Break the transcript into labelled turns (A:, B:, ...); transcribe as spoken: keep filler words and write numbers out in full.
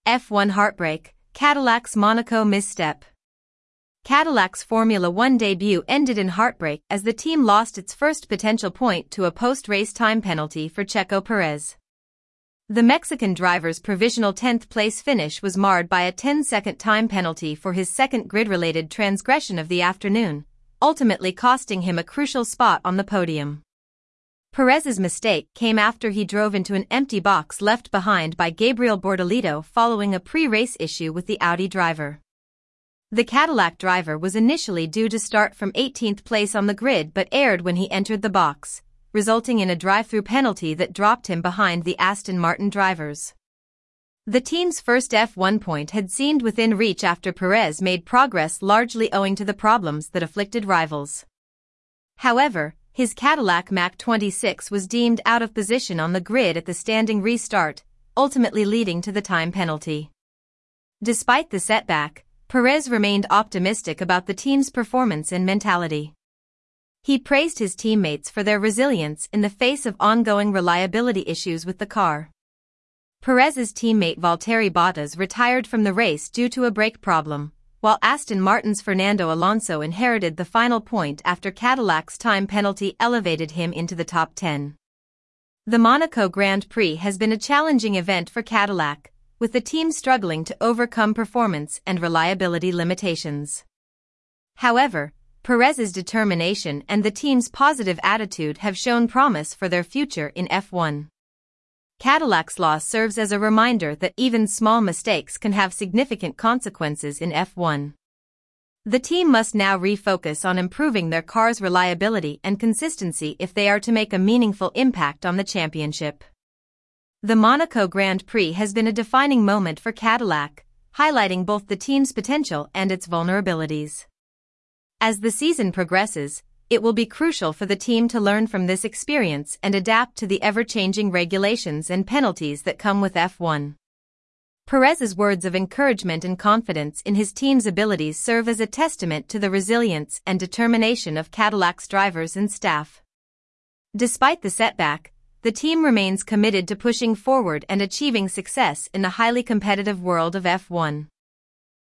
A: F one heartbreak, Cadillac's Monaco misstep. Cadillac's Formula One debut ended in heartbreak as the team lost its first potential point to a post-race time penalty for Checo Perez. The Mexican driver's provisional tenth place finish was marred by a ten-second time penalty for his second grid-related transgression of the afternoon, ultimately costing him a crucial spot on the podium. Perez's mistake came after he drove into an empty box left behind by Gabriel Bortoleto following a pre-race issue with the Audi driver. The Cadillac driver was initially due to start from eighteenth place on the grid but erred when he entered the box, resulting in a drive-through penalty that dropped him behind the Aston Martin drivers. The team's first F one point had seemed within reach after Perez made progress largely owing to the problems that afflicted rivals. However, his Cadillac Mach twenty-six was deemed out of position on the grid at the standing restart, ultimately leading to the time penalty. Despite the setback, Perez remained optimistic about the team's performance and mentality. He praised his teammates for their resilience in the face of ongoing reliability issues with the car. Perez's teammate Valtteri Bottas retired from the race due to a brake problem, while Aston Martin's Fernando Alonso inherited the final point after Cadillac's time penalty elevated him into the top ten. The Monaco Grand Prix has been a challenging event for Cadillac, with the team struggling to overcome performance and reliability limitations. However, Perez's determination and the team's positive attitude have shown promise for their future in F one. Cadillac's loss serves as a reminder that even small mistakes can have significant consequences in F one. The team must now refocus on improving their car's reliability and consistency if they are to make a meaningful impact on the championship. The Monaco Grand Prix has been a defining moment for Cadillac, highlighting both the team's potential and its vulnerabilities. As the season progresses, it will be crucial for the team to learn from this experience and adapt to the ever-changing regulations and penalties that come with F one. Perez's words of encouragement and confidence in his team's abilities serve as a testament to the resilience and determination of Cadillac's drivers and staff. Despite the setback, the team remains committed to pushing forward and achieving success in the highly competitive world of F one.